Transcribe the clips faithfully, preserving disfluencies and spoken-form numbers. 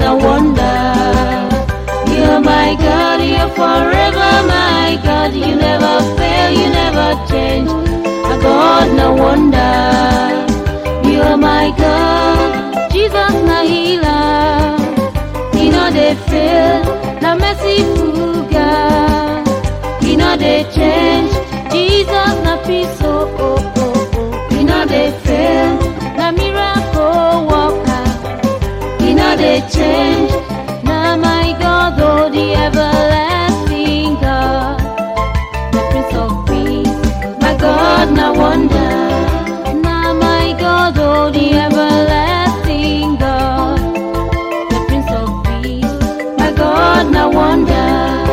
no wonder. You're my God, you're forever my God. You never fail, you never change. A God, no wonder. You're my God, Jesus na healer. You know they fail, na merciful God. You know they change, Jesus na peace, oh oh oh oh. You know they fail, na miracle worker. You know they change, na my God, oh the everlasting God, the Prince of Peace, my God, na wonder. Na my God, oh the everlasting God, the Prince of Peace, my God, na wonder.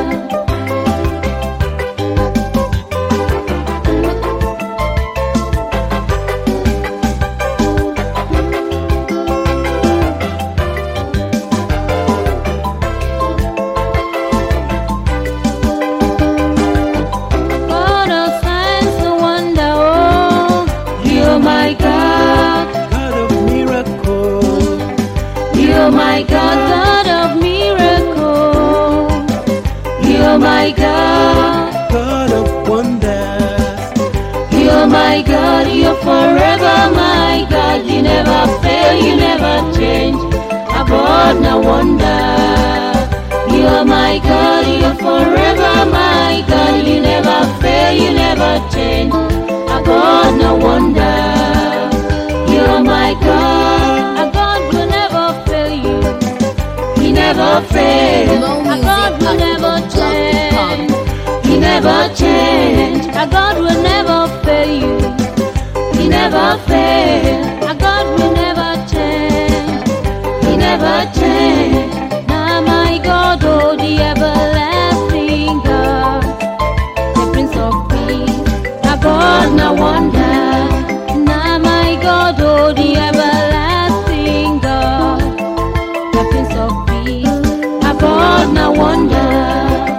You're my God, God of miracle. You're my God, God of wonders. you're my God, you're forever my God. You never fail, you never change. A God, no wonder. You're my God, you're forever my God. You never fail, you never change. A God, no wonder. You're my God, a God will never fail you. He never fails. A God will never change. He never change. A God will never fail you. He never fails. A God will never change. He never change. Now my God, oh the everlasting God, the Prince of Peace, a God, no wonder. Now my God, oh the everlasting God, the Prince of Peace, a God, no wonder.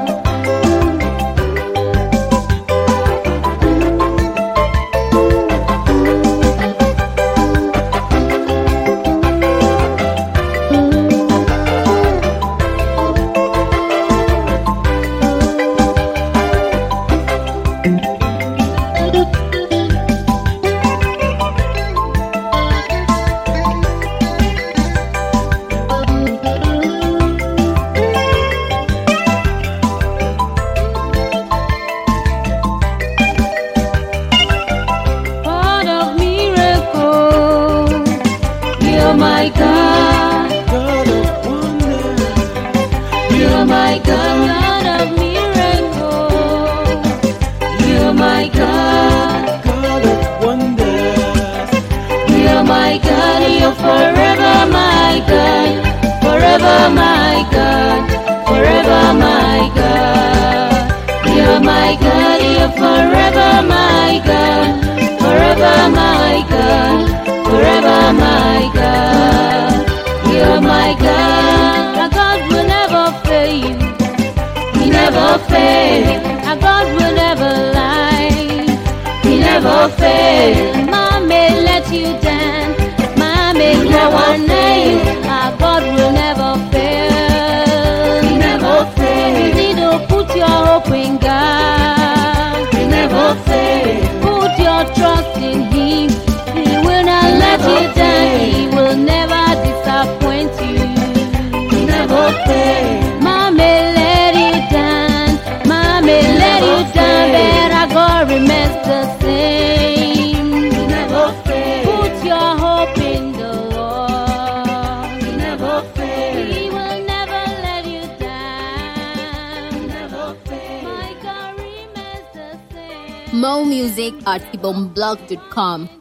You're my God, God of wonders. you're my God, God of miracle. You're my God, God of wonders. you're my God, you're forever my God, forever my God, forever my God. You're my God, you're forever my God, forever my God, forever my God. You're my God, a God will never fail you. He never fails. A God will never lie. He never fails. Man may let you down, man may go one name. A God will never fail. He never fails. You need to put your hope in God. He never fails. Put your trust in Him. He will not let you down. He will never disappoint you. He never fails. Man may let you down, man may let you down, but our God remains the same. He never fails. Put your hope in the Lord. He never fails. He will never let you down. He never fails. My God remains the same. More music at ibomblog dot com.